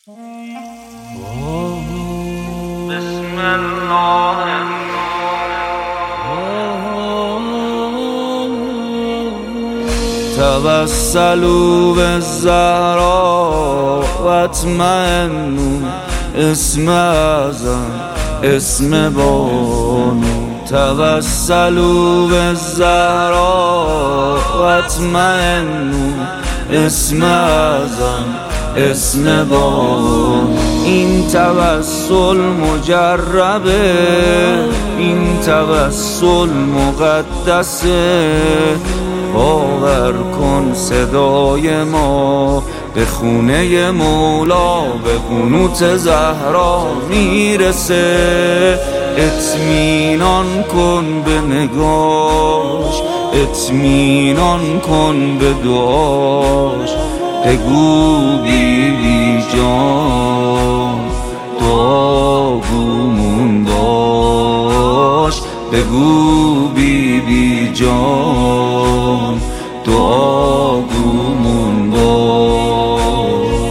بسم الله توسلوا بالزهراء واطمئنوا اسم اعظم اسم بانو توسلوا بالزهراء واطمئنوا اسم اعظم اسم بانو این توسل مجربه، این توسل مقدسه. باور کن صدای ما به خونه مولا، به قنوت زهرا میرسه. اطمینان کن به نگاش، اطمینان کن به دعاش. بگو بی بی جان دعاگومون باش، بگو بی بی جان دعاگومون باش.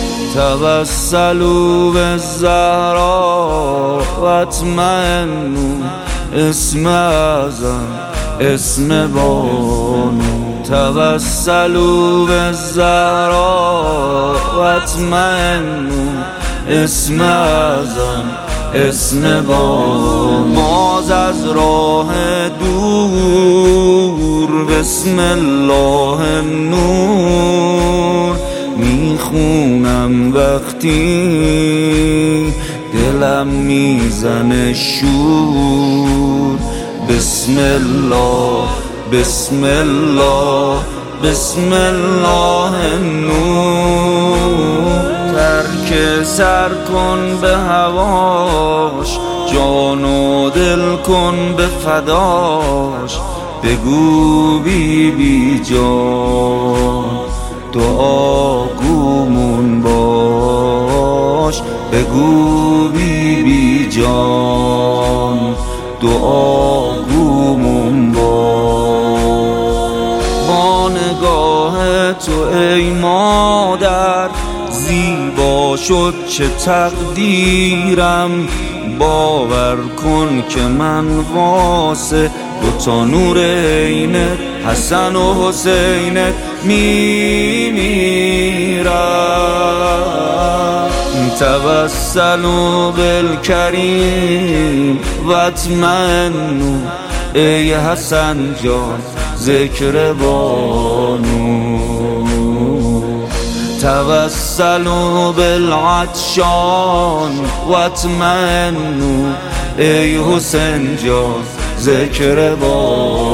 توسلوا بالزهراء واطمئنوا اسم اعظم اسم بانو توسلوا بالزهراء واطمئنوا اسم اعظم اسم بانو. باز از راه دور بسم الله نور میخونم وقتی دلم میزنه شور. بسم الله بسم الله بسم الله نور. ترک سر کن به هواش، جان و دل کن به فداش. بگو بی بی جان دعاگومون باش، بگو بی بی جان دعاگومون باش. با نگاه تو ای مادر زیبا شد چه تقدیرم. باور کن که من واسه دوتا نور عینت حسن و حسینت میمیرم. توسلوا بالکریم واطمئنوا ای حسن جان ذکر بانو. توسلوا بالعطشان واطمئنوا ای حسین جان ذکر بانو.